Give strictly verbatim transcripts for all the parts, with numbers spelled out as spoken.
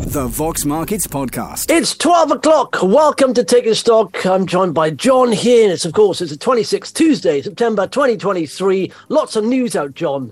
The Vox Markets Podcast. It's twelve o'clock. Welcome to Taking Stock. I'm joined by John here. It's, of course, it's the twenty-sixth, Tuesday, September twenty twenty-three. Lots of news out, John.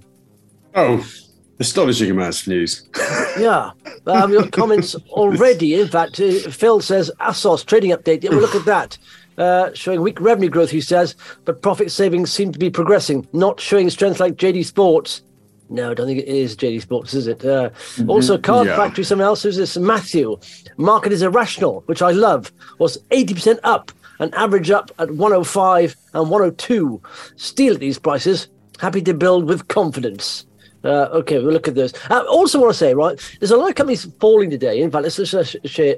Oh, astonishing amounts of news. Yeah. Um, we've got comments already. In fact, uh, Phil says, ASOS trading update. Yeah, we'll look at that. Uh, showing weak revenue growth, he says, but profit savings seem to be progressing, not showing strength like J D Sports. No, I don't think it is J D Sports, is it? Uh, mm-hmm. Also, Card yeah. Factory, someone else, who's this? Matthew. Market is irrational, which I love, was eighty percent up, an average up at one oh five and one oh two. Steel at these prices, happy to build with confidence. Uh, okay, we'll look at this. I uh, also want to say, right, there's a lot of companies falling today. In fact, let's just share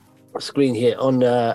a screen here on... Uh,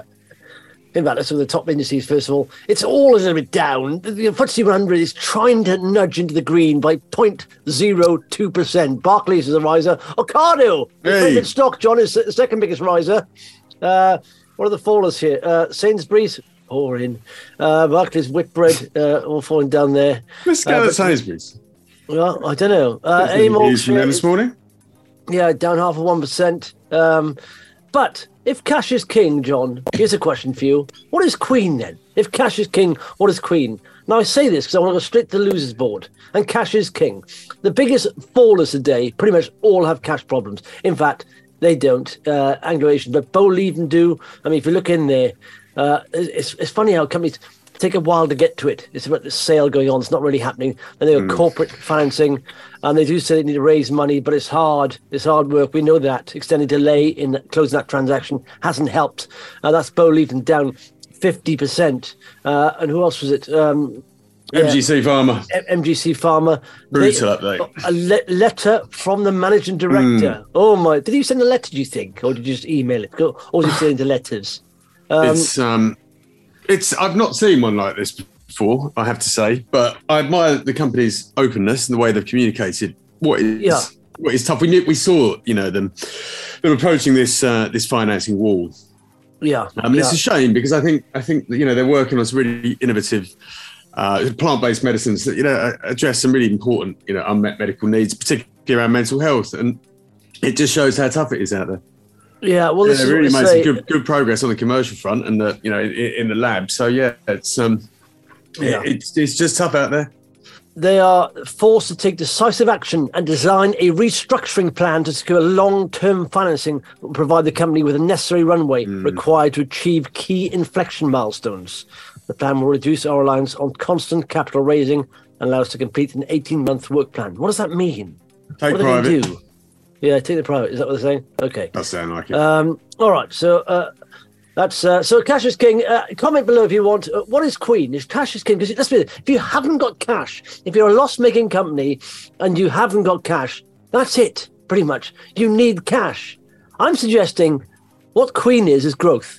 In fact, let's look at the top indices first of all. It's all a little bit down. The F T S E one hundred is trying to nudge into the green by zero point zero two percent. Barclays is a riser. Ocado, hey. the stock, John, is the second biggest riser. Uh, what are the fallers here? Uh, Sainsbury's, or in. Uh, Barclays, Whitbread, uh, all falling down there. Let's go uh, to Sainsbury's. Well, I don't know. Uh, Amol from them this morning? Yeah, down half of one percent. Um, but... If cash is king, John, here's a question for you. What is queen then? If cash is king, what is queen? Now, I say this because I want to go straight to the losers board. And cash is king. The biggest fallers today pretty much all have cash problems. In fact, they don't. Uh, Anglo-Asian, but Boliden do. I mean, if you look in there, uh, it's, it's funny how companies take a while to get to it. It's about the sale going on. It's not really happening. Then they've got mm. corporate financing, and they do say they need to raise money, but it's hard. It's hard work. We know that. Extended delay in closing that transaction hasn't helped. Uh, that's Boliden down fifty percent. Uh, and who else was it? Um, M G C yeah, Pharma. M G C Pharma. Brutal they, update. A le- letter from the managing director. Mm. Oh, my. Did he send a letter, do you think? Or did you just email it? Or was he sending the letters? Um, it's... um. It's. I've not seen one like this before, I have to say, but I admire the company's openness and the way they've communicated what is yeah. what is tough. We knew, we saw, you know, them them approaching this uh, this financing wall. Yeah, I mean, yeah. it's a shame because I think I think you know they're working on some really innovative uh, plant-based medicines that you know address some really important you know unmet medical needs, particularly around mental health, and it just shows how tough it is out there. Yeah, well, this yeah, is really made say, some good, good progress on the commercial front and the you know in, in the lab. So yeah, it's um, yeah. It, it's it's just tough out there. They are forced to take decisive action and design a restructuring plan to secure long-term financing that will provide the company with the necessary runway mm. required to achieve key inflection milestones. The plan will reduce our reliance on constant capital raising and allow us to complete an eighteen-month work plan. What does that mean? Take what private. Do they do? Yeah, take the private. Is that what they're saying? Okay. That sounds like it. Um, all right. So uh, that's uh, so cash is king. Uh, comment below if you want. Uh, what is queen? Is cash is king? Because let's be honest, if you haven't got cash, if you're a loss-making company and you haven't got cash, that's it. Pretty much, you need cash. I'm suggesting what queen is is growth,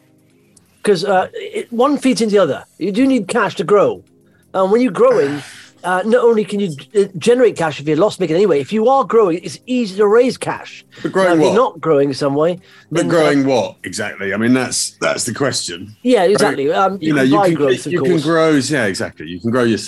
because uh, it, one feeds into the other. You do need cash to grow, and when you're growing. Uh, not only can you uh, generate cash if you're loss making anyway, if you are growing, it's easy to raise cash. But growing now, if what? you're not growing in some way. But then, growing uh, what exactly? I mean, that's that's the question. Yeah, exactly. Um, you, you know, can you buy can growth, you of can course. grow. Yeah, exactly. You can grow your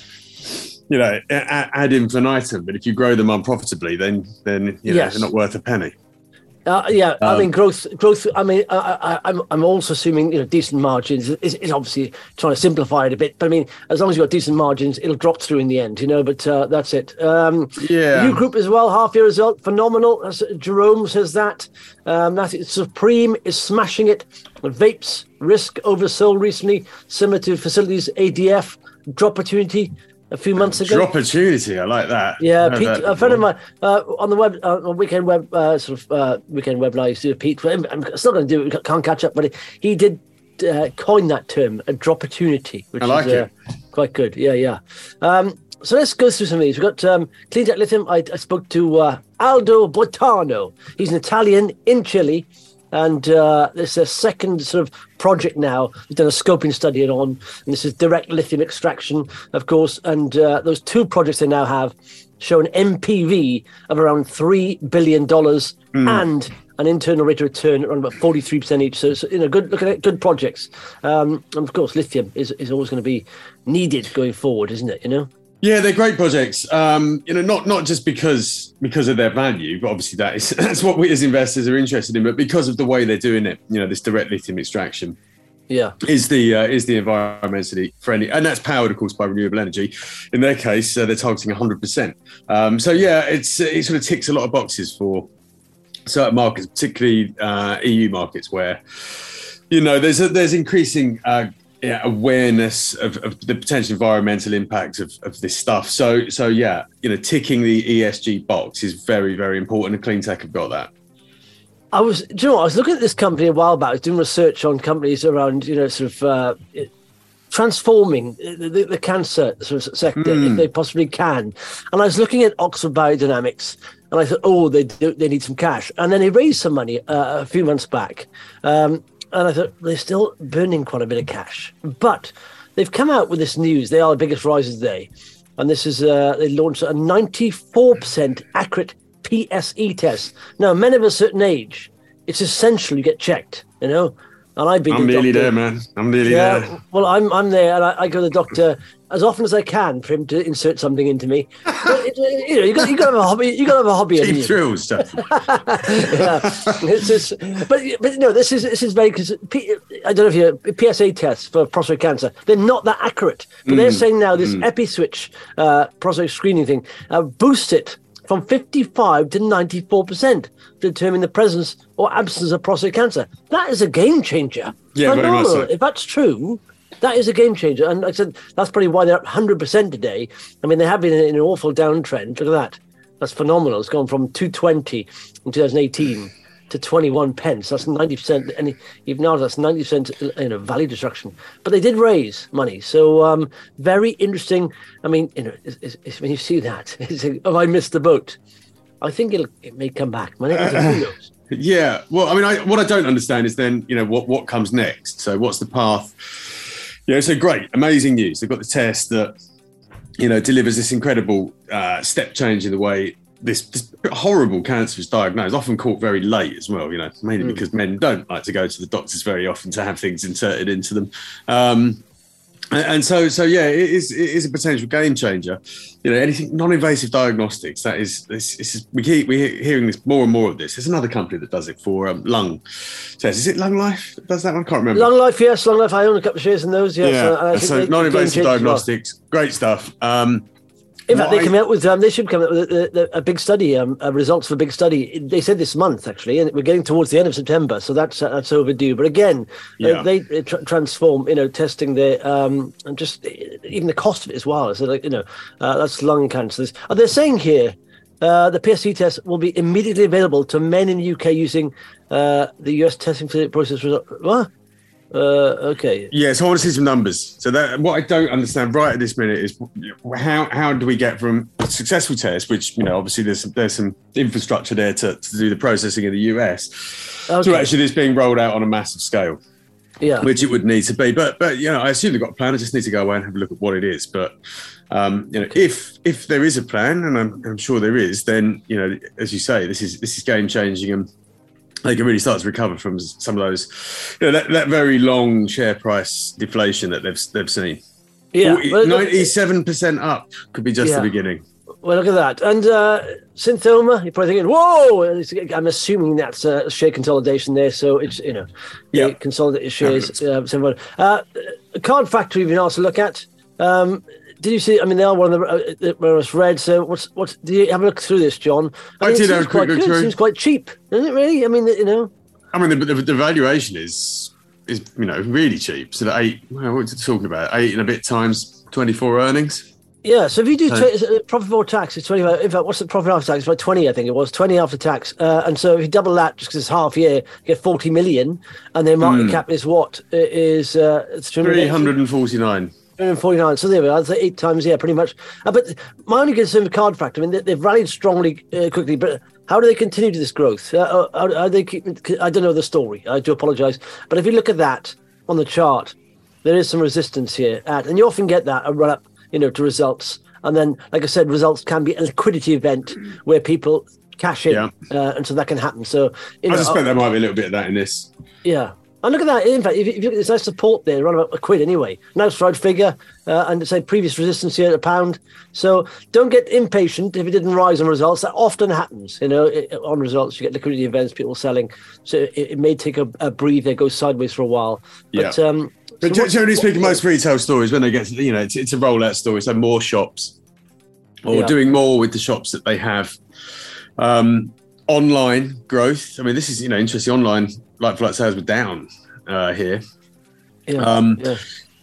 sales. You know, ad infinitum. But if you grow them unprofitably, then then you know yes. they're not worth a penny. Uh, yeah, um, I mean growth. Growth. I mean, I, I, I'm I'm also assuming you know decent margins is, is obviously trying to simplify it a bit. But I mean, as long as you've got decent margins, it'll drop through in the end, you know. But uh, that's it. Um, yeah. New group as well. Half year result phenomenal. As Jerome says that. Um, that is, Supreme is smashing it. Vapes risk oversold recently, similar to Facilities A D F. Drop opportunity. A few months ago. Opportunity, I like that. Yeah, Pete, a friend of mine uh, on the web, uh, on weekend web, uh, sort of uh, weekend web live. So Pete, I'm, I'm still going to do it. Can't catch up, but he did uh, coin that term, a drop opportunity, which I like is uh, it. Quite good. Yeah, yeah. Um, so let's go through some of these. We've got um, Cleantech Lithium. I, I spoke to uh, Aldo Bottano. He's an Italian in Chile. And uh, this is a second sort of project now. We've done a scoping study on, and this is direct lithium extraction, of course. And uh, those two projects they now have show an M P V of around three billion dollars mm. and an internal rate of return around about forty-three percent each. So, so you know, good looking at good projects. Um, and of course, lithium is, is always going to be needed going forward, isn't it? You know. Yeah, they're great projects. Um, you know, not not just because because of their value, but obviously that is that's what we as investors are interested in, but because of the way they're doing it. You know, this direct lithium extraction. Yeah, is the uh, is the environmentally friendly, and that's powered, of course, by renewable energy. In their case, uh, they're targeting one hundred percent. Um, so yeah, it's it sort of ticks a lot of boxes for certain markets, particularly uh, E U markets, where you know there's a, there's increasing uh, yeah, awareness of, of the potential environmental impact of, of this stuff. So so yeah, you know, ticking the E S G box is very very important, and Cleantech have got that. I was, do you know what, I was looking at this company a while back. I was doing research on companies around, you know, sort of uh, transforming the, the, the cancer sort of sector mm. if they possibly can. And I was looking at Oxford Biodynamics, and I thought, oh, they do, they need some cash. And then they raised some money uh, a few months back, um, and I thought they're still burning quite a bit of cash. But they've come out with this news. They are the biggest risers today, and this is uh, they launched a ninety-four percent accurate P S E test. Now, men of a certain age, it's essential you get checked, you know. And I've been. I'm the nearly doctor. there, man. I'm nearly yeah, there. Well, I'm I'm there, and I, I go to the doctor as often as I can for him to insert something into me. But it, you know, you got you got to have a hobby. You got to have a hobby. Cheap thrills, stuff. yeah, it's just, but but no, this is this is very because I don't know if you P S A tests for prostate cancer, they're not that accurate. But mm. they're saying now this mm. EpiSwitch uh, prostate screening thing uh, boosts it from fifty-five to ninety-four percent to determine the presence or absence of prostate cancer. That is a game changer. Yeah, very much so. If that's true, that is a game changer. And like I said, that's probably why they're up one hundred percent today. I mean, they have been in an awful downtrend. Look at that. That's phenomenal. It's gone from two twenty in two thousand eighteen to twenty-one pence. That's ninety percent. And even now, that's ninety percent you know, value destruction. But they did raise money. So um, very interesting. I mean, you know, it's, it's, it's, when you see that, it's like, oh, I missed the boat. I think it'll, it may come back. My name is who knows? Yeah. Well, I mean, I, what I don't understand is then, you know, what, what comes next? So what's the path? You know, so great, amazing news. They've got the test that, you know, delivers this incredible uh, step change in the way this, this horrible cancer is diagnosed, often caught very late as well, you know, mainly mm. because men don't like to go to the doctors very often to have things inserted into them. Um, and, and so, so yeah, it is, it is a potential game changer. You know, anything non-invasive diagnostics, that is, this, this is we keep we're hearing this more and more of this. There's another company that does it for um, lung tests. Is it Lung Life that does that one? I can't remember. Lung Life, yes, Lung Life. I own a couple of shares in those. Yes. Yeah, so, so non-invasive diagnostics, well. Great stuff. Um, In fact, they come out with, um, they should come out with a, a, a big study, um, uh, results of a big study. They said this month, actually, and we're getting towards the end of September, so that's uh, that's overdue. But again, yeah. uh, they, they tra- transform, you know, testing the, um, and just even the cost of it as well. So, like, you know, uh, that's lung cancer. Uh, they're saying here, uh, the P S C test will be immediately available to men in the U K using uh, the U S testing process result. What? Uh, okay. Yeah, so I want to see some numbers. So that what I don't understand right at this minute is how how do we get from a successful test, which you know obviously there's some, there's some infrastructure there to, to do the processing in the U S, okay. to actually this being rolled out on a massive scale. Yeah, which it would need to be. But but you know I assume they've got a plan. I just need to go away and have a look at what it is. But um, you know okay. if if there is a plan, and I'm, I'm sure there is, then you know as you say, this is this is game changing and they can really start to recover from some of those, you know, that, that very long share price deflation that they've they've seen. Yeah, ninety-seven percent up could be just yeah. the beginning. Well, look at that. And uh, Synthoma, you're probably thinking, whoa! I'm assuming that's a share consolidation there. So it's, you know, yeah. consolidated shares. Uh, uh, Card Factory, we've been asked to look at. Um, Did you see? I mean, they are one of the that was read. So, what's what's? Do you have a look through this, John? I, I mean, did it have a quick look through. It seems quite cheap, isn't it? Really? I mean, you know. I mean, the, the, the valuation is is you know really cheap. So the eight. Well, what are you talking about? Eight and a bit times twenty-four earnings. Yeah. So if you do so, t- profit before tax, it's twenty-five. In fact, what's the profit after tax? It's like twenty, I think it was twenty after tax. Uh, and so if you double that, just because it's half year, you get forty million, and their market mm. cap is what it is uh, it's three hundred and forty-nine. forty-nine, so there we are. I'd say eight times, yeah, pretty much. Uh, but my only concern with Card Factory, I mean, they, they've rallied strongly, uh, quickly, but how do they continue to this growth? Uh, how, how they keep? I don't know the story. I do apologise, but if you look at that on the chart, there is some resistance here, at, and you often get that a run up, you know, to results, and then, like I said, results can be a liquidity event where people cash in, yeah. uh, and so that can happen. So, you I know, suspect there might be a little bit of that in this. Yeah. And look at that. In fact, if you, if you look at this nice support there, around about a quid anyway. Now stride figure, uh, and say previous resistance here at a pound. So don't get impatient if it didn't rise on results. That often happens, you know, it, on results. You get liquidity events, people selling. So it, it may take a, a breather, go sideways for a while. But, yeah. um, but so generally what, speaking, what, most retail stories, when they get, to, you know, it's, it's a rollout story. So more shops or yeah. doing more with the shops that they have. Um, online growth. I mean, this is, you know, interesting. Online like-for-like sales were down uh, here. Yeah, um, yeah.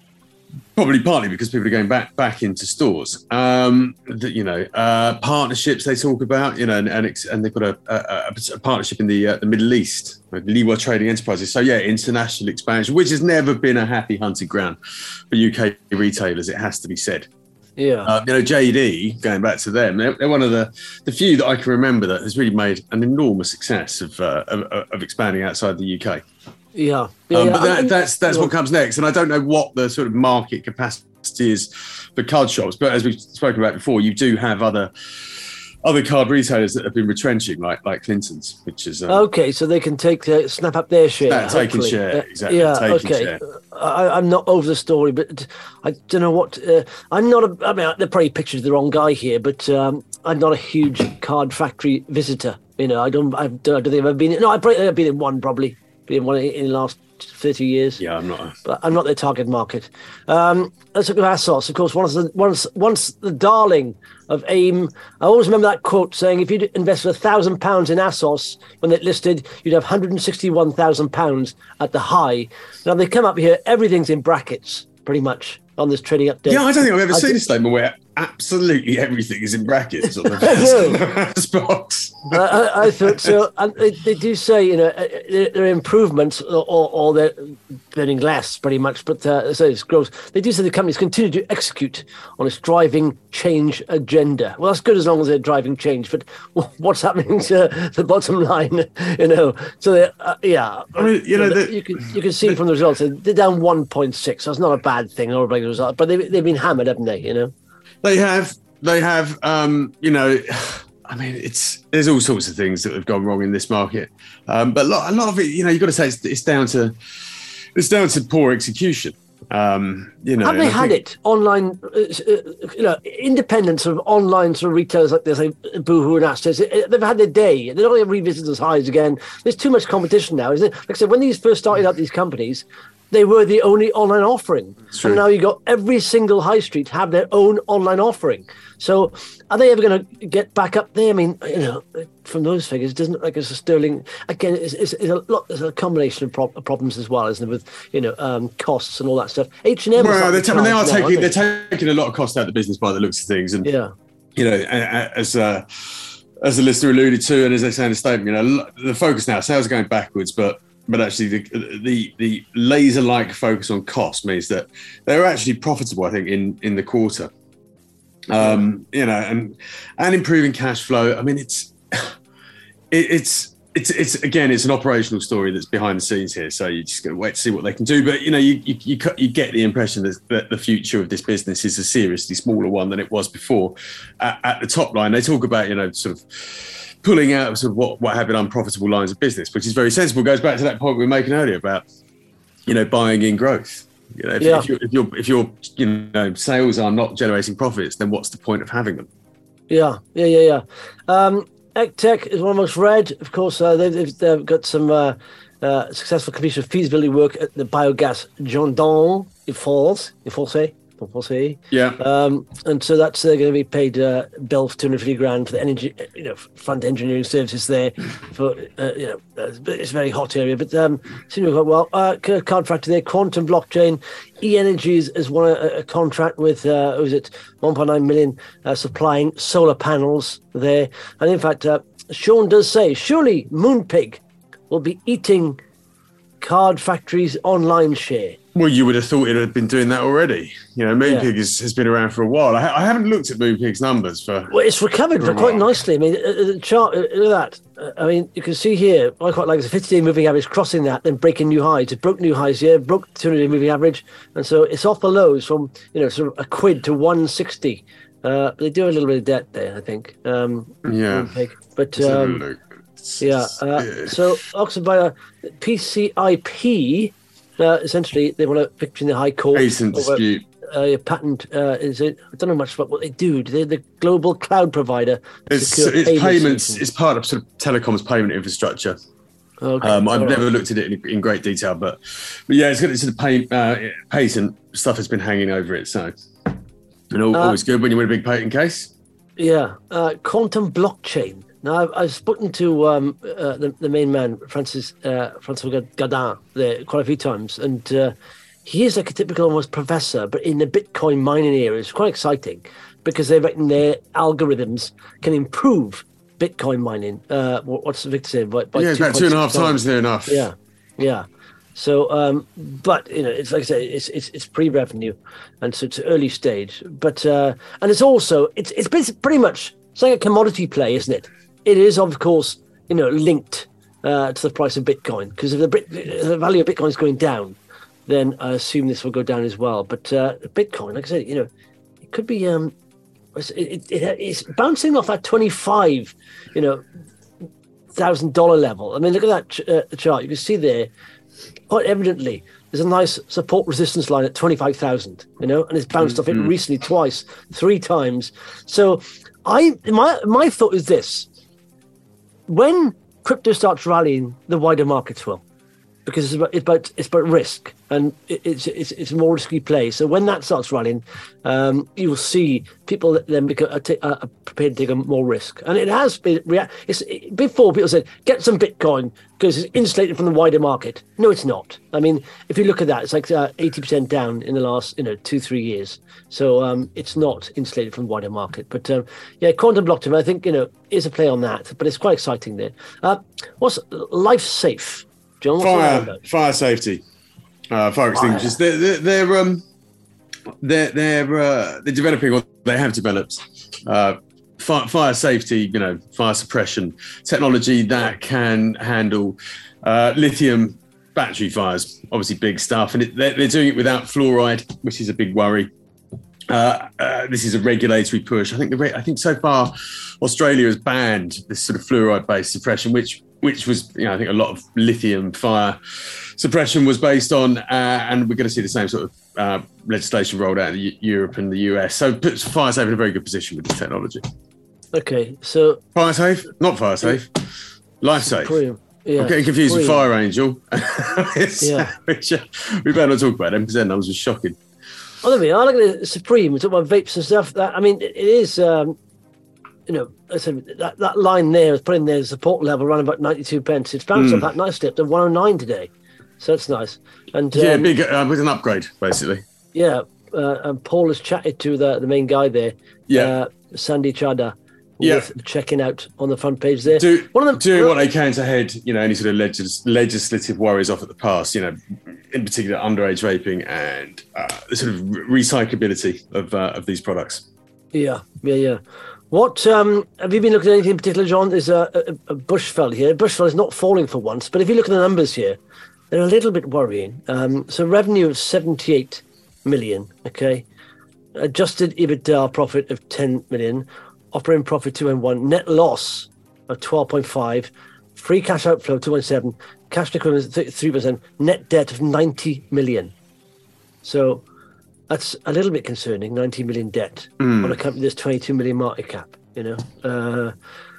Probably partly because people are going back back into stores. Um, that, you know, uh, partnerships they talk about, you know, and and, it's, and they've got a, a, a partnership in the uh, the Middle East with Liwa Trading Enterprises. So yeah, international expansion, which has never been a happy hunting ground for U K retailers. It has to be said. Yeah, uh, you know, J D, going back to them, they're, they're one of the, the few that I can remember that has really made an enormous success of uh, of, of expanding outside the U K. Yeah, yeah, um, yeah. but that, and, that's that's yeah. what comes next, and I don't know what the sort of market capacity is for card shops. But as we've spoken about before, you do have other other card retailers that have been retrenching, like like Clinton's, which is um, okay. So they can take uh, snap up their share. that, taking hopefully. share, Uh, exactly. yeah, taking okay. share. I, I'm not over the story, but I don't know what. Uh, I'm not. A, I mean, they're probably pictured the wrong guy here, but um, I'm not a huge card factory visitor. You know, I don't. I don't, I don't think I've ever been. In, no, I've probably I've been in one. Probably been in one in the last thirty years. Yeah, I'm not. A... But I'm not their target market. Um, let's look at ASOS. Of course, once the once once the darling of AIM. I always remember that quote saying, if you'd invested a thousand pounds in ASOS when it listed, you'd have one hundred sixty-one thousand pounds at the high. Now they come up here, everything's in brackets, pretty much, on this trading update. Yeah, I don't think I've ever I seen d- a statement where absolutely everything is in brackets on the first box. I, I, I thought so. And they, they do say, you know, there are improvements or, or they're burning less, pretty much. But uh, so it's growth. They do say the companies continue to execute on its driving change agenda. Well, that's good as long as they're driving change. But what's happening to the bottom line? You know, so they, uh, yeah, I mean, you know, the, you can you can see from the results they're down one point six. That's not a bad thing or a big result. But they they've been hammered, haven't they? You know. They have, they have, um, you know, I mean, it's there's all sorts of things that have gone wrong in this market, um, but a lot, a lot of it, you know, you've got to say it's, it's down to it's down to poor execution. Um, you know, have they I had think, it online? Uh, you know, independent sort of online sort of retailers like this, like Boohoo and Astos. They've had their day. They're not going to revisit as highs again. There's too much competition now, isn't it? Like I said, when these first started out, these companies, they were the only online offering. And now you got every single high street have their own online offering. So are they ever going to get back up there? I mean, you know, from those figures, it doesn't look like it's a sterling. Again, it's, it's, it's a lot. There's a combination of pro- problems as well, isn't it? With, you know, um, costs and all that stuff. H and M. Well, they're, t- I mean, they are now, taking they? they're taking a lot of cost out of the business by the looks of things, and yeah, you know, as uh, as the listener alluded to, and as they say in the statement, you know, the focus now, sales are going backwards, but. But actually, the, the the laser-like focus on cost means that they're actually profitable, I think, in, in the quarter. Um, you know, and and improving cash flow. I mean, it's it, it's it's it's again, it's an operational story that's behind the scenes here. So you just got to wait to see what they can do. But you know, you you you, you get the impression that, that the future of this business is a seriously smaller one than it was before. At, at the top line, they talk about, you know, sort of pulling out of sort of what, what have been unprofitable lines of business, which is very sensible. Goes back to that point we were making earlier about, you know, buying in growth. You know, if, yeah. if, you're, if you're if your you know sales are not generating profits, then what's the point of having them? Yeah, yeah, yeah, yeah. Um, ECTech is one of the most read. Of course, uh, they've, they've, they've got some uh, uh, successful completion of feasibility work at the biogas Gendon in France, in Francais. Yeah, um, and so that's uh, going to be paid uh, bill for two hundred fifty grand for the energy, you know, front engineering services there. For uh, you know, uh, it's a very hot area, but um, seems to go quite well. Uh, contract there, Quantum Blockchain, E Energies has won a, a contract with uh, was it one point nine million uh, supplying solar panels there, and in fact, uh, Sean does say surely Moonpig will be eating Card Factory's online share. Well, you would have thought it had been doing that already. You know, Moonpig yeah. has, has been around for a while. I, ha- I haven't looked at Moonpig's numbers for. Well, it's recovered for quite nicely. I mean, uh, the chart, uh, look at that. Uh, I mean, you can see here, I quite like the fifty-day moving average crossing that, then breaking new highs. It broke new highs here, broke the two hundred day moving average. And so it's off the lows from, you know, sort of a quid to one sixty. Uh, they do have a little bit of debt there, I think. Um, yeah. Moonpig. But. Let's have a Um, look. Yeah. Uh, so Oxford Bio, P C I P, uh, essentially they want a victory in the High Court. Patent dispute. Uh, a patent uh, is it? I don't know much about what they do. They're the global cloud provider. It's, it's payment payments. solutions. It's part of sort of telecoms payment infrastructure. Okay. Um, I've All never right. looked at it in, in great detail, but, but yeah, it's got it's sort of pay, uh, patent stuff has been hanging over it. So, and all, Uh, always good when you win a big patent case. Yeah, uh, quantum blockchain. Now, I've, I've spoken to um, uh, the, the main man, Francis uh, Francois Gadin, there quite a few times, and uh, he is like a typical almost professor, but in the Bitcoin mining area. It's quite exciting because they reckon their algorithms can improve Bitcoin mining. Uh, what- what's Victor saying? By, by Yeah, it's about two and a half $two point six times near enough. Yeah, yeah. So, um, but you know, it's like I say, it's it's it's pre-revenue, and so it's early stage. But uh, and it's also it's it's basically pretty much it's like a commodity play, isn't it? It is, of course, you know, linked uh, to the price of Bitcoin, because if the Bit- if the value of Bitcoin is going down, then I assume this will go down as well. But uh, Bitcoin, like I said, you know, it could be um, it's, it, it, it's bouncing off that twenty-five, you know, thousand dollar level. I mean, look at that ch- uh, chart. You can see there. Quite evidently, there's a nice support resistance line at twenty-five thousand, you know, and it's bounced mm-hmm. off it recently twice, three times. So I my my thought is this: when crypto starts rallying, the wider markets will, because it's about it's about, it's about risk, and it, it's it's it's a more risky play. So when that starts rallying, um, you will see people that then become, are, t- are prepared to take a more risk, and it has been. Rea- it's, it, before people said get some Bitcoin because it's insulated from the wider market. No, it's not. I mean, if you look at that, it's like uh, eighty percent down in the last you know two three years. So um, it's not insulated from the wider market. But um, yeah, quantum blockchain, I think you know is a play on that, but it's quite exciting there. Uh, what's Life Safe? John, what's that Fire, about? fire safety, uh, fire extinguishers. They're, they're, they're um, they're they're uh, they're developing, or they have developed, uh, fire, fire safety. You know, fire suppression technology that can handle uh, lithium battery fires. Obviously, big stuff, and it, they're, they're doing it without fluoride, which is a big worry. Uh, uh, this is a regulatory push. I think the re- I think so far Australia has banned this sort of fluoride-based suppression, which which was, you know, I think a lot of lithium fire suppression was based on, uh, and we're going to see the same sort of uh, legislation rolled out in U- Europe and the U S. So it puts fire safe in a very good position with this technology. Okay, so Fire safe, not fire safe, life safe. Supreme. Yeah, I'm getting confused Supreme. with Fire Angel. Yeah. Which, uh, we better not talk about them because their numbers were shocking. Oh, I mean, I look at the Supreme. We talk about vapes and stuff. That I mean, it, it is. Um, you know, I said that, that line there is putting their support level around about ninety-two pence. It's bounced Mm. up that nicely up to one oh nine today, so that's nice. And Yeah, um, big uh, with an upgrade basically. yeah, uh, and Paul has chatted to the the main guy there. Yeah. uh, Sandy Chada. Yeah. Worth checking out on the front page there. Do, One of them doing what they can to head, you know, any sort of legis- legislative worries off at the past, you know, in particular underage vaping and uh, the sort of re- recyclability of uh, of these products. Yeah, yeah, yeah. What um, have you been looking at anything in particular, John? There's a, a, a Bushveld here. Bushveld is not falling for once, but if you look at the numbers here, they're a little bit worrying. Um, so revenue of seventy-eight million, okay, adjusted EBITDA profit of ten million, operating profit two point one, net loss of twelve point five, free cash outflow two point seven, cash equivalents thirty-three percent, net debt of ninety million. So that's a little bit concerning, ninety million debt Mm. on a company that's twenty-two million market cap, you know. Uh,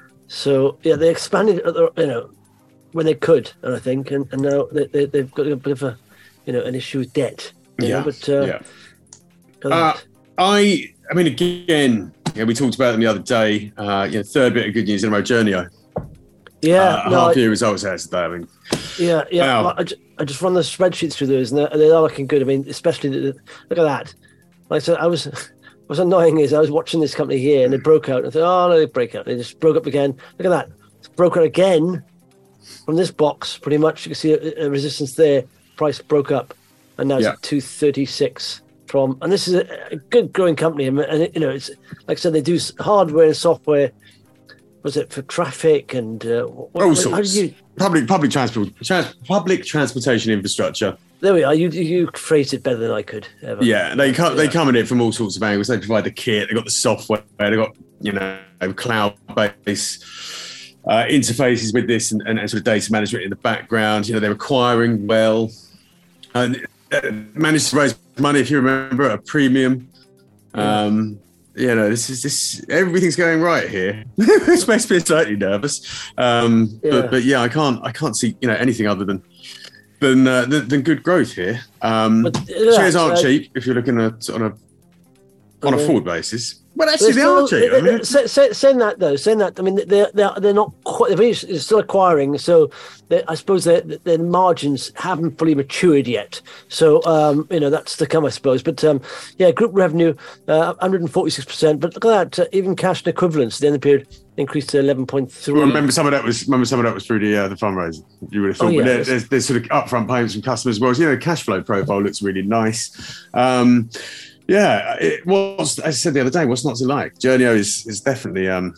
so, yeah, they expanded, at the, you know, when they could, and I think, and, and now they, they, they've got a bit of a, you know, an issue with debt. You Yeah, know, but, uh, yeah. other than Uh, that- I, I mean, again, you know, we talked about them the other day. Uh, you know, third bit of good news in a row, Journeo. yeah, uh, no, half I- year results out today. I mean, yeah, yeah. Wow. I, ju- I just run the spreadsheets through those, and they're, they are looking good. I mean, especially the, the- look at that. Like I said, I was, what's annoying is I was watching this company here, and they broke out. And I thought, oh no, they break out. They just broke up again. Look at that, it's broke out again from this box. Pretty much, you can see a, a resistance there. Price broke up, and now it's Yeah. at two thirty-six. From, and this is a, a good growing company, and, and it, you know, it's like I said, they do s- hardware and software. Was it for traffic and uh, what, all what- sorts. how did you? Public public transport, trans, public transportation infrastructure. There we are. You you phrased it better than I could ever. Yeah, they come they Yeah. come at it from all sorts of angles. They provide the kit. They got the software. They got, you know, cloud based uh, interfaces with this and, and, and sort of data management in the background. You know, they're acquiring well and uh, managed to raise money, if you remember, at a premium. Um, you know, this is this everything's going right here. Which makes me slightly nervous. Um, yeah. But, but yeah, I can't I can't see you know anything other than than uh, than, than good growth here. Um, but, uh, shares aren't uh, cheap if you're looking at on a on okay. a forward basis. Well, actually, they are cheap. I mean, say, say, saying that though, saying that, I mean, they're they're they're not quite. They're still acquiring, so I suppose their their margins haven't fully matured yet. So um, you know that's to come, I suppose. But um, yeah, group revenue uh, one hundred forty-six percent. But look at that, uh, even cash and equivalents at the end of the period increased to eleven point three. Well, remember some of that was remember some of that was through the uh, the fundraising. You would have thought, oh, yeah, but there, there's, there's sort of upfront payments from customers as well. So, you know, cash flow profile looks really nice. Um, Yeah, it was. As I said the other day, what's not to like? Journeo is is definitely um,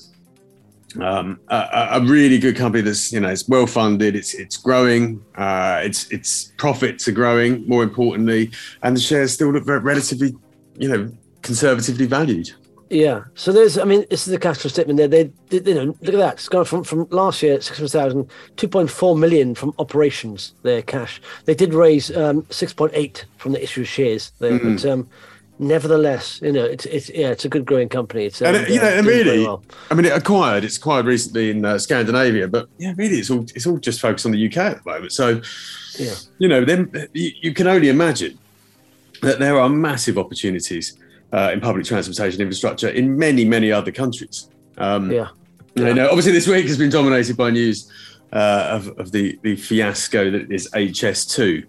um, a, a really good company. That's you know it's well funded. It's it's growing. Uh, its its profits are growing. More importantly, and the shares still look very relatively, you know, conservatively valued. Yeah. So there's. I mean, this is the cash flow statement there. They, they you know, look at that. It's gone from from last year six hundred thousand, two point four million from operations. Their cash. They did raise um, six point eight from the issue of shares there, mm-hmm. but. Um, Nevertheless, you know, it's it's yeah, it's a good growing company. It's uh, and it, you know, and really, well. I mean, it acquired. It's acquired recently in uh, Scandinavia, but yeah, really, it's all it's all just focused on the U K at the moment. So, yeah, you know, then you, you can only imagine that there are massive opportunities uh, in public transportation infrastructure in many many other countries. Um, yeah, you yeah. know, obviously this week has been dominated by news uh, of of the the fiasco that is H S two.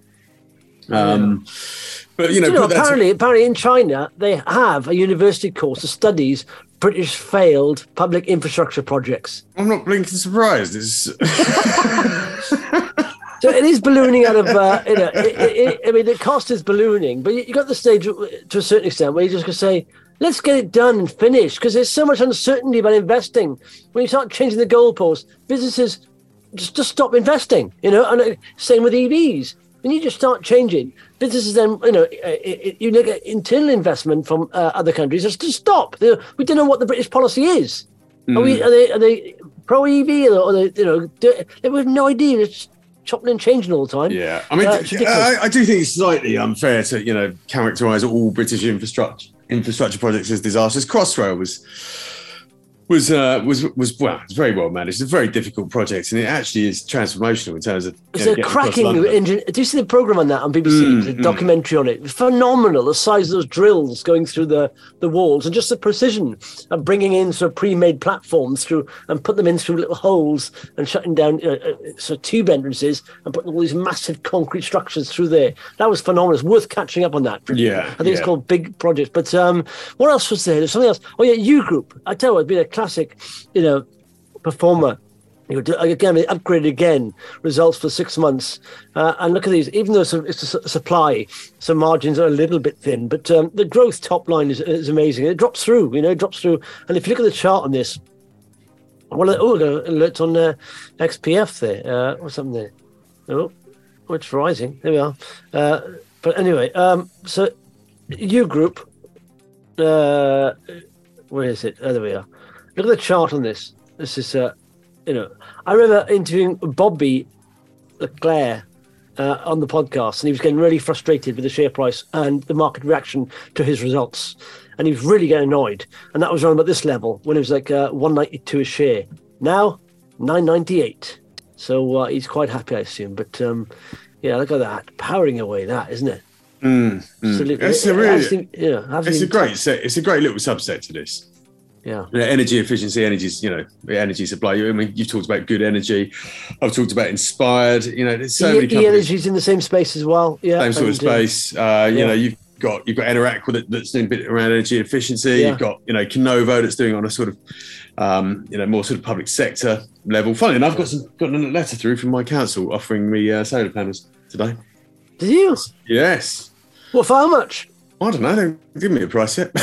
Um, yeah. But, you know, you know apparently, to... apparently in China, they have a university course that studies British failed public infrastructure projects. I'm not blinking surprised. It's... So it is ballooning out of, uh, you know, it, it, it, I mean, the cost is ballooning, but you, you got the stage to a certain extent where you just going to say, let's get it done and finished, because there's so much uncertainty about investing. When you start changing the goalposts, businesses just, just stop investing, you know, and same with E Vs. When you just start changing, businesses then, you know, you look at internal investment from uh, other countries, just to stop. We don't know what the British policy is. Mm. Are, we, are they are they pro-E V or are they, you know, do, they have no idea. It's chopping and changing all the time. Yeah, I mean, uh, I, I do think it's slightly unfair to, you know, characterise all British infrastructure infrastructure projects as disasters. Crossrail was... Was uh, was was well, it's very well managed. It's a very difficult project, and it actually is transformational in terms of. It's know, a cracking engine. Do you see the program on that on B B C? Mm, the mm. documentary on it. Phenomenal. The size of those drills going through the, the walls, and just the precision of bringing in sort of pre-made platforms through and put them in through little holes and shutting down uh, uh, sort of tube entrances and putting all these massive concrete structures through there. That was phenomenal. It's worth catching up on that. Yeah, I think yeah. it's called Big Projects. But um, what else was there? There's something else. Oh yeah, U Group. I tell you, it'd been a classic, you know, performer. You know, again, they upgraded again results for six months. Uh, and look at these, even though it's a supply, some margins are a little bit thin, but um, the growth top line is, is amazing. It drops through, you know, it drops through. And if you look at the chart on this, well, oh, got an alert on uh, X P F there. Uh, what's something there? Oh, oh, it's rising. There we are. Uh, but anyway, um, so U Group, uh, where is it? Oh, there we are. Look at the chart on this. This is, uh, you know, I remember interviewing Bobby Leclerc uh, on the podcast, and he was getting really frustrated with the share price and the market reaction to his results. And he was really getting annoyed. And that was around about this level when it was like uh, one ninety-two a share. Now, nine ninety-eight. So uh, he's quite happy, I assume. But um, yeah, look at that. Powering away, that, isn't it? Mm, mm. It's a really, actually, yeah, it's a great set. It's a great little subset to this. Yeah. You know, energy efficiency, energy's, you know, energy supply. I mean, you've talked about Good Energy. I've talked about Inspired. You know, there's so e- many companies. E-Energy's in the same space as well. Yeah. Same sort and, of space. Uh, you yeah. know, you've got you've got Eneraqua that, that's doing a bit around energy efficiency. Yeah. You've got, you know, Kenovo that's doing on a sort of, um, you know, more sort of public sector level. Funny enough, I've got some got a letter through from my council offering me uh, solar panels today. Did you? Yes. What, for how much? I don't know. They don't give me a price yet.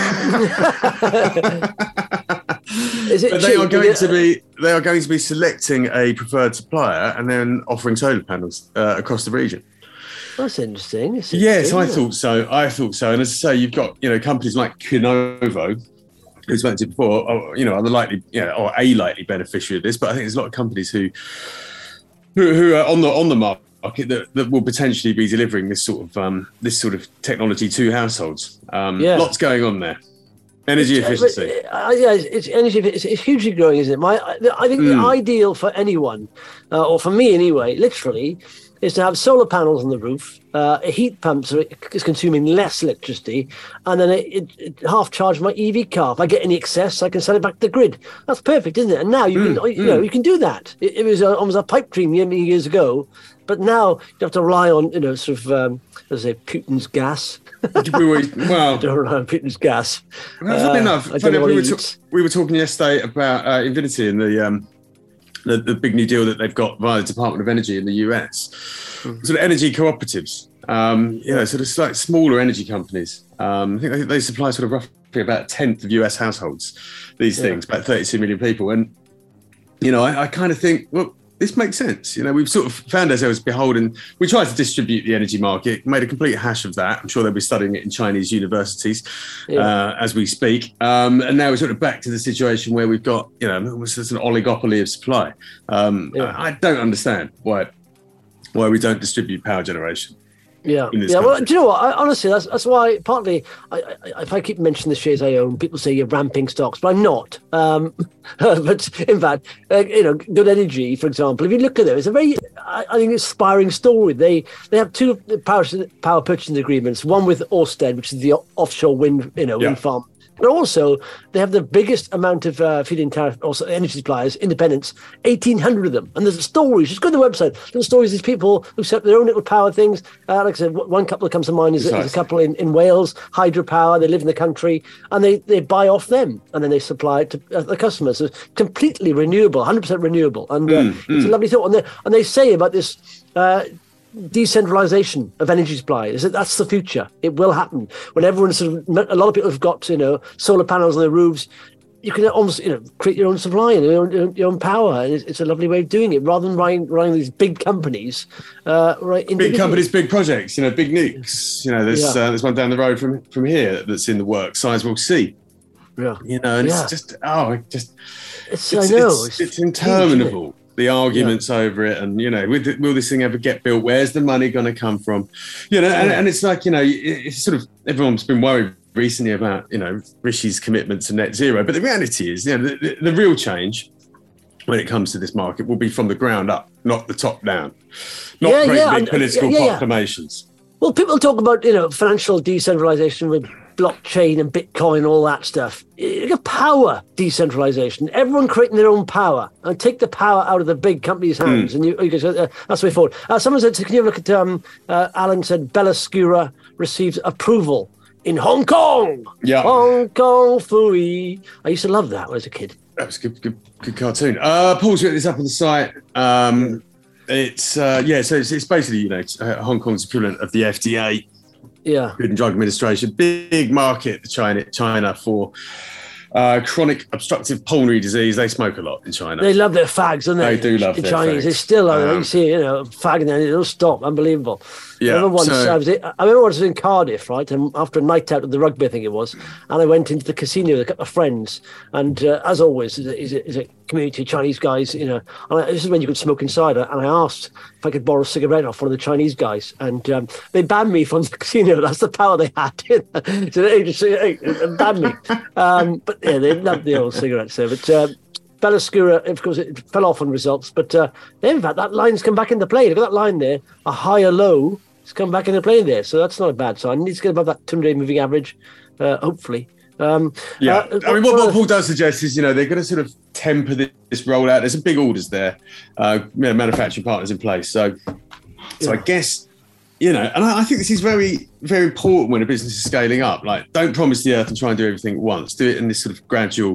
Is it but they are going to be they are going to be selecting a preferred supplier and then offering solar panels uh, across the region. That's interesting. That's yes, interesting, I thought so. I thought so. And as I say, you've got, you know, companies like Kenovo who's spoken to before, are, you know, are the likely, you know, or a likely beneficiary of this. But I think there's a lot of companies who who, who are on the on the market that, that will potentially be delivering this sort of um, this sort of technology to households. Um, yeah. Lots going on there. Energy it's, efficiency. Uh, yeah, it's energy. It's, it's hugely growing, isn't it? My, I think mm. the ideal for anyone, uh, or for me anyway, literally, is to have solar panels on the roof, uh, a heat pump so it's consuming less electricity, and then it, it, it half charge my E V car. If I get any excess, I can sell it back to the grid. That's perfect, isn't it? And now you mm. can, you mm. know, you can do that. It, it was a, almost a pipe dream many years ago, but now you have to rely on, you know, sort of, um, let's say, Putin's gas. we were, well, don't rely on Putin's gas. Well, funny uh, enough, funny enough we, were ta- we were talking yesterday about uh, Invinity and the, um, the the big new deal that they've got via the Department of Energy in the U S. Mm-hmm. Sort of energy cooperatives, um, you know, sort of like smaller energy companies. Um, I think they, they supply sort of roughly about a tenth of U S households. These yeah. things, about thirty-two million people, and you know, I, I kind of think, well, this makes sense. You know, we've sort of found ourselves beholden. We tried to distribute the energy market, made a complete hash of that. I'm sure they'll be studying it in Chinese universities yeah. uh, as we speak. Um, and now we're sort of back to the situation where we've got, you know, almost an oligopoly of supply. Um, yeah. I, I don't understand why why we don't distribute power generation. Yeah, yeah. Well, do you know what? I, honestly, that's that's why. Partly, I, I, if I keep mentioning the shares I own, people say you're ramping stocks, but I'm not. Um, but in fact, uh, you know, Good Energy, for example, if you look at it, it's a very, I, I think, inspiring story. They they have two power power purchasing agreements. One with Ørsted, which is the offshore wind, you know, yeah. wind farm. But also, they have the biggest amount of uh, feed-in tariff, also energy suppliers, independents, eighteen hundred of them. And there's stories, just go to the website, there's stories of these people who set their own little power things. Uh, like I said, one couple that comes to mind is, is a couple in, in Wales, hydropower, they live in the country, and they, they buy off them, and then they supply it to uh, the customers. So it's completely renewable, one hundred percent renewable. And uh, mm, it's mm. a lovely thought. And they, and they say about this... Uh, decentralization of energy supply is that that's the future. It will happen when everyone sort of, a lot of people have got, you know, solar panels on their roofs. You can almost, you know, create your own supply and your own, your own power. And it's, it's a lovely way of doing it rather than running, running these big companies. Uh, right, big companies, big projects. You know, big nukes. You know, there's yeah. uh, there's one down the road from from here that's in the works. Sizewell C. Yeah. You know, and yeah. it's just oh, it just it's, it's I know it's, it's, it's interminable. Huge, the arguments yeah. over it, and you know, will, will this thing ever get built? Where's the money going to come from? You know, and, and it's like, you know, it's sort of everyone's been worried recently about, you know, Rishi's commitment to net zero, but the reality is, you know, the, the, the real change when it comes to this market will be from the ground up, not the top down, not yeah, great yeah, big political yeah, yeah, proclamations. Well, people talk about, you know, financial decentralization with blockchain and Bitcoin and all that stuff. Power decentralization, everyone creating their own power and take the power out of the big companies' hands. Mm. And you, you can, uh, that's the way forward. Uh, someone said, can you look at, um, uh, Alan said, Bellascura receives approval in Hong Kong. Yeah. Hong Kong Fooey. I used to love that when I was a kid. That was a good, good, good cartoon. Uh, Paul's written this up on the site. Um, it's, uh, yeah, so it's, it's basically, you know, uh, Hong Kong's equivalent of the F D A. Yeah, Food and Drug Administration, big market, China, China for uh, chronic obstructive pulmonary disease. They smoke a lot in China. They love their fags, don't they? They do love the their Chinese. fags. They still are. Um, you see, you know, fagging there, they'll stop. Unbelievable. Yeah. I remember once So, I was, I remember once I was in Cardiff, right, and after a night out at the rugby, I think it was, and I went into the casino with a couple of friends, and uh, as always, is a, is, a, is a community of Chinese guys, you know, and I, this is when you could smoke inside, and I asked if I could borrow a cigarette off one of the Chinese guys, and um, they banned me from the casino. That's the power they had. So they just hey, banned me. Um, but yeah, they loved the old cigarettes there. But uh, Bellascura, of course, it fell off on results, but uh, in fact, that line's come back into play. Look at that line there, a higher low. It's come back into play there, so that's not a bad sign. It needs to get above that two-day moving average, uh, hopefully. Um, yeah, uh, I mean, what, what Paul does suggest is, you know, they're going to sort of temper this, this rollout. There's some big orders there, uh, you know, manufacturing partners in place. So, so yeah. I guess, you know, and I, I think this is very, very important when a business is scaling up. Like, don't promise the earth and try and do everything at once. Do it in this sort of gradual,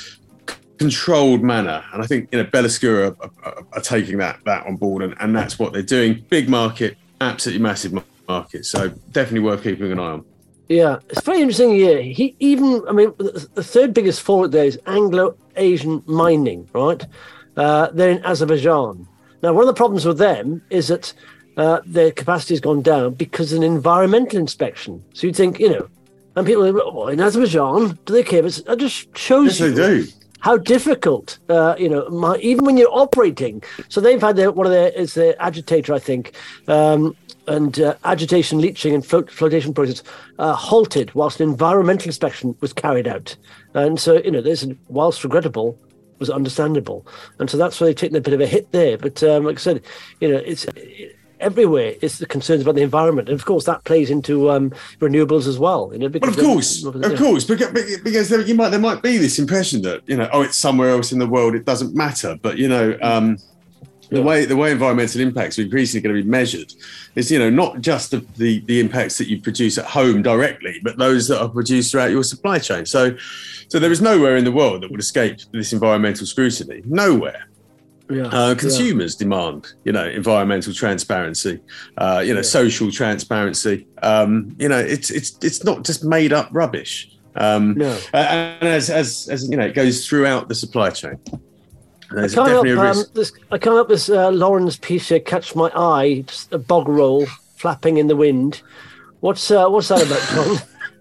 controlled manner. And I think, you know, Bellascura are, are, are taking that that on board, and, and that's what they're doing. Big market. Absolutely massive market, so definitely worth keeping an eye on. Yeah, it's a very interesting year. He even, I mean, the third biggest fallout there is Anglo-Asian Mining, right? Uh, they're in Azerbaijan. Now, one of the problems with them is that uh, their capacity has gone down because of an environmental inspection. So you'd think, you know, And people are, well, in Azerbaijan, do they care? It just shows Yes, you they do. how difficult, uh, you know, my, even when you're operating. So they've had their, one of their, is the agitator, I think, um, and uh, agitation, leaching and float, flotation process uh, halted whilst an environmental inspection was carried out. And so, you know, this, whilst regrettable, was understandable. And so that's why they've taken a bit of a hit there. But um, like I said, you know, it's it, everywhere it's the concerns about the environment. And of course, that plays into um, renewables as well. You know, because well, of course, of yeah. course, because, because there, you might, there might be this impression that, you know, oh, it's somewhere else in the world, it doesn't matter. But, you know, um, the yeah. way the way environmental impacts are increasingly going to be measured is, you know, not just the, the, the impacts that you produce at home directly, but those that are produced throughout your supply chain. So, so there is nowhere in the world that would escape this environmental scrutiny. Nowhere. Yeah, uh, consumers yeah. demand, you know, environmental transparency, uh, you know, yeah. social transparency. Um, you know, it's it's it's not just made up rubbish. Um, no. And as as as you know, it goes throughout the supply chain. There's I can't definitely help, a risk. Um, this, I can't help this uh, Lauren's piece here catch my eye. Just a bog roll flapping in the wind. What's uh, what's that about, Tom?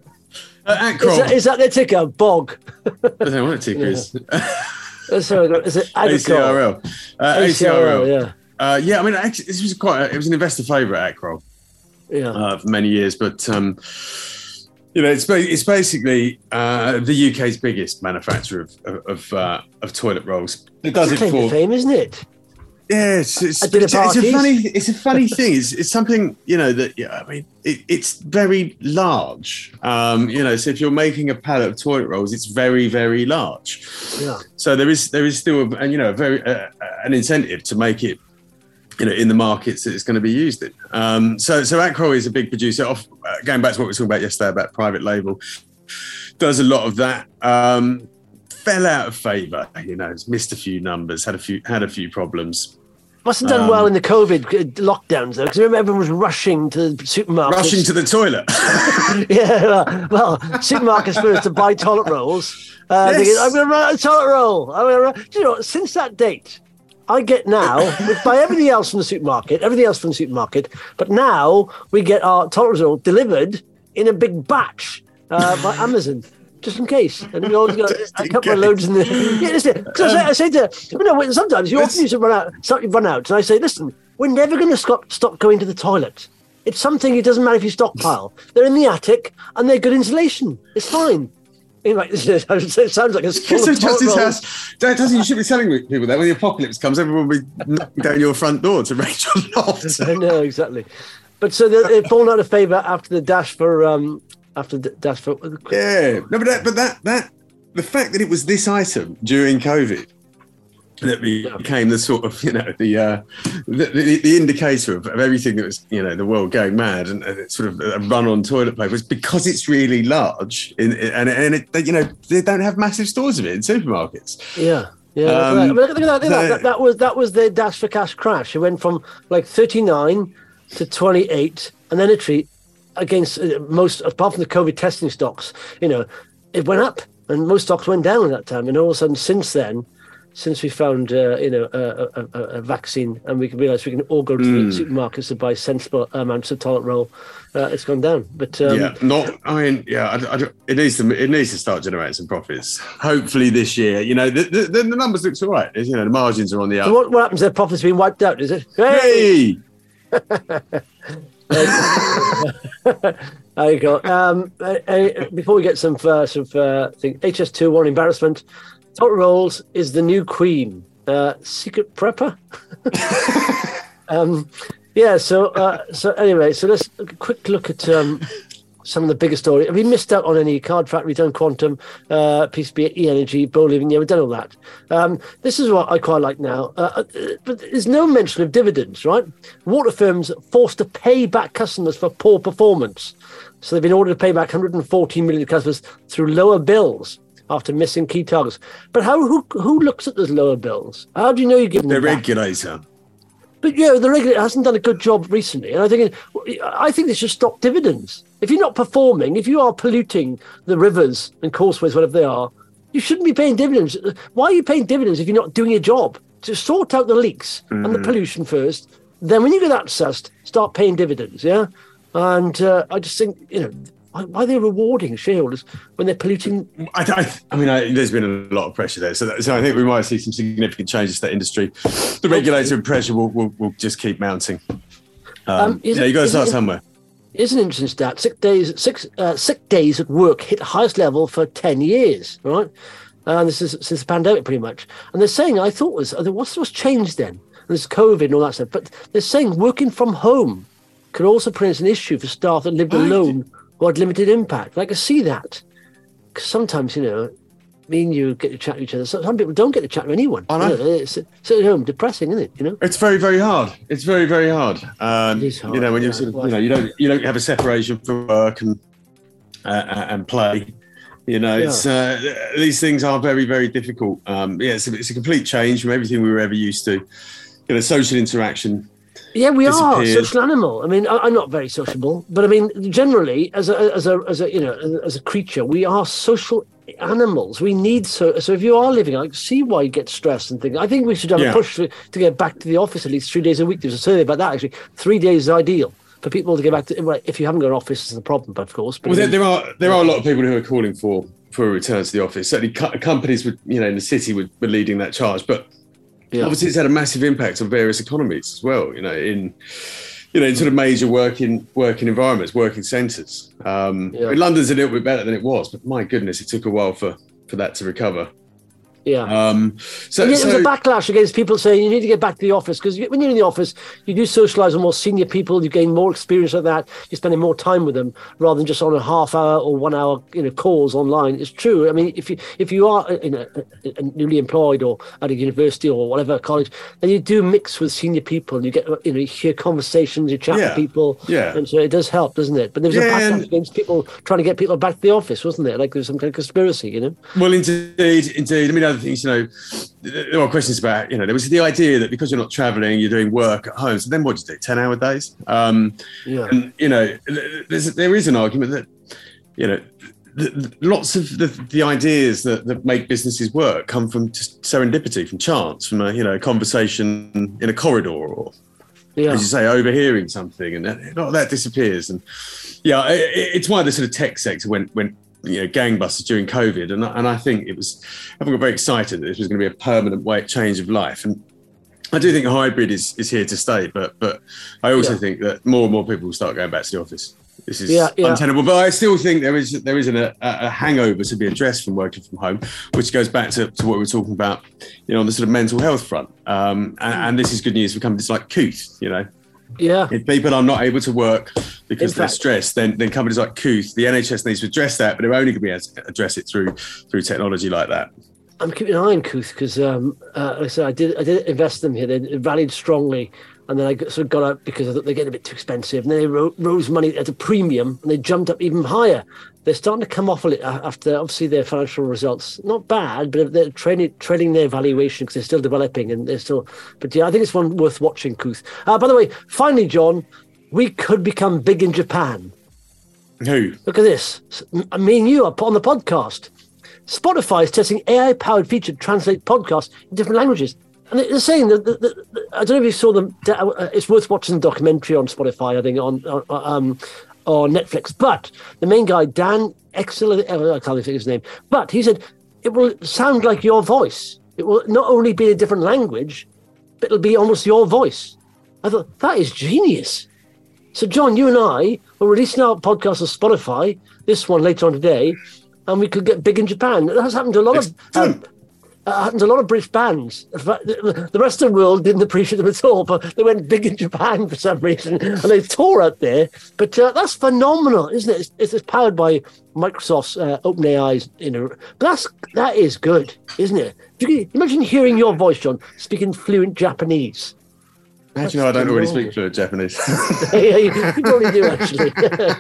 uh, is, that, is that their ticker? Bog. I don't know what a ticker yeah. is. Sorry, is it A C R L? Uh, A C R L, yeah. Uh, yeah, I mean, actually, this was quite. A, it was an investor favourite, Accrol, yeah, uh, for many years. But um, you know, it's it's basically uh, the U K's biggest manufacturer of of, uh, of toilet rolls. It does it's it for fame, isn't it? Yeah, it's it's, it's, it's a funny it's a funny thing. It's it's something, you know, that yeah, I mean it, it's very large. Um, you know, so if you're making a pallet of toilet rolls, it's very very large. Yeah. So there is there is still a, and you know a very uh, an incentive to make it, you know, in the markets that it's going to be used in. Um, so so Accrol is a big producer. Off uh, going back to what we were talking about yesterday about private label, does a lot of that. Um, fell out of favour, you know, missed a few numbers, had a few had a few problems. Must have done um, well in the COVID lockdowns, though, because remember everyone was rushing to the supermarkets. Rushing to the toilet. yeah, well, well, supermarkets first to buy toilet rolls. Uh, yes. Thinking, I'm going to run a toilet roll. I'm gonna run. You know, since that date, I get now, we buy everything else from the supermarket, everything else from the supermarket, but now we get our toilet roll delivered in a big batch uh, by Amazon. Just in case, and we always got a couple of loads in there. Yeah, listen, because um, I, I say to you know, sometimes you often used to run out, start run out, and I say, listen, we're never going to stop stop going to the toilet. It's something. It doesn't matter if you stockpile. They're in the attic and they're good insulation. It's fine. Anyway, it sounds like a school so of Justice House. Doesn't you should be telling people that when the apocalypse comes, everyone will be knocking down your front door to raid your loft. No, exactly. But so they've fallen out of favour after the dash for. Um, After the, that's for yeah, no, but that, but that, that, the fact that it was this item during COVID that became the sort of, you know, the uh, the, the, the indicator of, of everything that was, you know, the world going mad and, and it's sort of a run on toilet paper is because it's really large in, and and it, you know, they don't have massive stores of it in supermarkets. Yeah. Yeah, um, look at that. Look at that. So, that, that was that was the dash for cash crash. It went from like thirty-nine to twenty-eight, and then a treat. Against most, apart from the COVID testing stocks, you know, it went up and most stocks went down at that time. And all of a sudden, since then, since we found, uh, you know, a, a, a vaccine and we can realise we can all go to mm. the supermarkets to buy sensible amounts of toilet roll, uh, it's gone down. But um, yeah, not. I mean, yeah, I, I, it needs to. It needs to start generating some profits. Hopefully this year. You know, the, the, the numbers looks all right. You know, the margins are on the up. So what, what happens? Their profits being wiped out? Is it? Hey. hey! There you go. Um, uh, uh, before we get some uh, some uh, thing, H S two, one embarrassment. Toilet rolls is the new queen. Uh, secret prepper. um, yeah. So uh, so anyway, so let's a quick look at um, some of the bigger stories. Have we missed out on any? Card Factory, done Quantum, uh, P C B, E Energy, Boliving. Yeah, we've done all that. Um, this is what I quite like now. Uh, but there's no mention of dividends, right? Water firms forced to pay back customers for poor performance. So they've been ordered to pay back one hundred fourteen million customers through lower bills after missing key targets. But how who who looks at those lower bills? How do you know you're giving them the back? regulator? But yeah, the regulator hasn't done a good job recently, and I think I think they should stop dividends. If you're not performing, if you are polluting the rivers and causeways, whatever they are, you shouldn't be paying dividends. Why are you paying dividends if you're not doing your job? To sort out the leaks mm. and the pollution first. Then when you get that sussed, start paying dividends. Yeah, and uh, I just think you know Why, why are they rewarding shareholders when they're polluting? I, I, I mean, I, there's been a lot of pressure there. So, that, so I think we might see some significant changes to that industry. The regulatory pressure will, will, will just keep mounting. Um, um, yeah, you've got to start somewhere. It's an interesting stat. Sick days, six, uh, sick days at work hit the highest level for ten years, right? And uh, this is since the pandemic, pretty much. And they're saying, I thought was, what's what's changed then? And there's COVID and all that stuff. But they're saying working from home could also present an issue for staff that lived alone or had limited impact. Like I see that, because sometimes, you know, me and you get to chat to each other. Some people don't get to chat to anyone. I know. You know, it's, it's at home, depressing, isn't it? You know, it's very, very hard. It's very, very hard. Um, it is hard. You know, when you yeah, sort of, well, you know, you don't, you don't have a separation from work and uh, and play. You know, yeah. it's uh, these things are very, very difficult. Um, yeah, it's a, it's a complete change from everything we were ever used to. You know, social interaction. Yeah, we are a social animal. I mean, I, I'm not very sociable, but I mean, generally, as a as a as a you know as a creature, we are social animals. We need so so. If you are living, I see why you get stressed and things. I think we should have yeah. a push to, to get back to the office at least three days a week. There's a survey about that actually. Three days is ideal for people to get back to. Well, if you haven't got an office, it's a problem, but of course. But well, I mean, there, there are there are a lot of people who are calling for for a return to the office. Certainly, co- companies would you know in the city would were leading that charge, but. Yeah. Obviously, it's had a massive impact on various economies as well. You know, in you know, in sort of major working working environments, working centres. Um, yeah. I mean, London's a little bit better than it was, but my goodness, it took a while for for that to recover. Yeah. Um, so, and yet so there's a backlash against people saying you need to get back to the office because when you're in the office, you do socialise with more senior people. You gain more experience of that. You're spending more time with them rather than just on a half hour or one hour, you know, calls online. It's true. I mean, if you if you are you know, newly employed or at a university or whatever college, then you do mix with senior people and you get you know you hear conversations, you chat yeah. with people, yeah, and so it does help, doesn't it? But there was yeah, a backlash and... against people trying to get people back to the office, wasn't there? Like there was some kind of conspiracy, you know. Well, indeed, indeed. I mean, other things, you know. There are questions about, you know, there was the idea that because you're not travelling, you're doing work at home. So then what do you do? ten hour days? Um, yeah. And, you know, there's, there is an argument that, you know, the, the, lots of the, the ideas that, that make businesses work come from just serendipity, from chance, from a, you know, conversation in a corridor or, yeah. as you say, overhearing something. And that, a lot of that disappears. And, yeah, it, it's why the sort of tech sector went, went you know, gangbusters during COVID. And, and I think it was, everyone got very excited that this was going to be a permanent way change of life. And I do think hybrid is, is here to stay, but but I also yeah. think that more and more people will start going back to the office. This is yeah, yeah. untenable, but I still think there is there is an, a, a hangover to be addressed from working from home, which goes back to, to what we were talking about, you know, on the sort of mental health front. Um, and, and this is good news for companies like Kooth, you know. Yeah. If people are not able to work because In they're fact, stressed, then then companies like Kooth, the N H S needs to address that, but they're only going to be able to address it through through technology like that. I'm keeping an eye on Kooth because, um, uh, like I said, I did I did invest in them here. They rallied strongly, and then I sort of got out because I thought they're getting a bit too expensive. And then they ro- rose money at a premium, and they jumped up even higher. They're starting to come off a little after, obviously, their financial results. Not bad, but they're trading, trading their valuation because they're still developing and they're still. But yeah, I think it's one worth watching, Kooth. Uh, by the way, finally, John, we could become big in Japan. Who? Look at this. Me and you are on the podcast. Spotify is testing A I-powered feature to translate podcasts in different languages. And they're saying that, that, that, that I don't know if you saw them. Uh, it's worth watching the documentary on Spotify, I think, on on, um, on Netflix. But the main guy, Dan Exel, I can't think his name, but he said it will sound like your voice. It will not only be a different language, but it'll be almost your voice. I thought, that is genius. So, John, you and I are releasing our podcast on Spotify, this one later on today, and we could get big in Japan. That's happened to a lot of um, uh, happened to a lot of British bands. The rest of the world didn't appreciate them at all, but they went big in Japan for some reason, and they tour out there. But uh, that's phenomenal, isn't it? It's, it's powered by Microsoft's uh, OpenAI's, you know. But that's that is good, isn't it? You can imagine hearing your voice, John, speaking fluent Japanese. Actually, no, I don't already speak fluent Japanese. Yeah, you, you probably do, actually.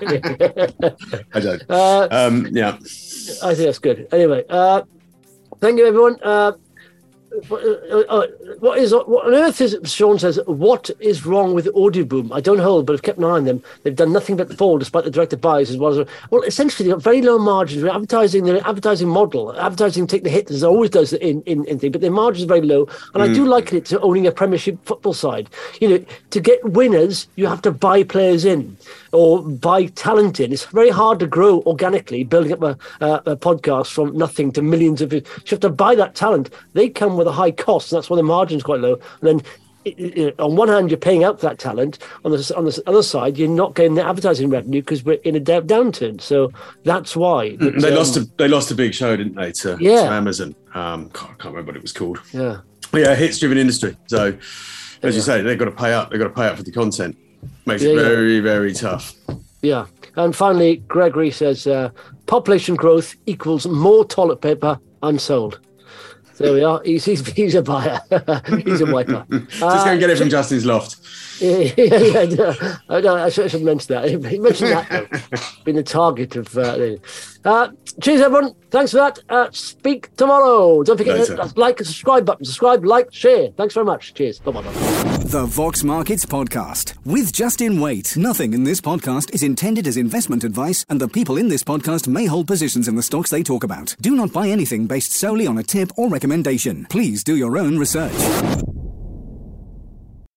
I don't. Uh, um, yeah. I think that's good. Anyway, uh, thank you, everyone. Uh, What, uh, uh, what is what on earth is Sean says? What is wrong with Audioboom? I don't hold, but I've kept an eye on them. They've done nothing but fall, despite the director buys as well as well. Essentially, they've got very low margins. They're advertising, their advertising model, advertising take the hit as it always does in in, in thing, but their margins are very low. And mm. I do liken it to owning a Premiership football side. You know, to get winners, you have to buy players in or buy talent in. It's very hard to grow organically, building up a, uh, a podcast from nothing to millions of. You have to buy that talent. They come with a high cost, and that's why the margin's quite low. And then, it, it, on one hand, you're paying out for that talent. On the on the other side, you're not getting the advertising revenue because we're in a d- downturn. So that's why. But, they um, lost. A, they lost a big show, didn't they? To, yeah. to Amazon. Um, I can't remember what it was called. Yeah. But yeah, hits-driven industry. So, as yeah. you say, they've got to pay up. They've got to pay up for the content. Makes yeah, it very, yeah. very tough. Yeah. And finally, Gregory says, uh, population growth equals more toilet paper unsold. There we are. He's, he's, he's a buyer. He's a wiper. Just uh, go and get it from Justin's loft. Yeah, yeah, yeah. I, no, I should, I should mention that. He mentioned that, though. Being the target of... Uh, uh, cheers, everyone. Thanks for that. Uh, speak tomorrow. Don't forget Later. to like and subscribe button. Subscribe, like, share. Thanks very much. Cheers. Bye-bye. The Vox Markets Podcast with Justin Waite. Nothing in this podcast is intended as investment advice, and the people in this podcast may hold positions in the stocks they talk about. Do not buy anything based solely on a tip or recommendation. Please do your own research.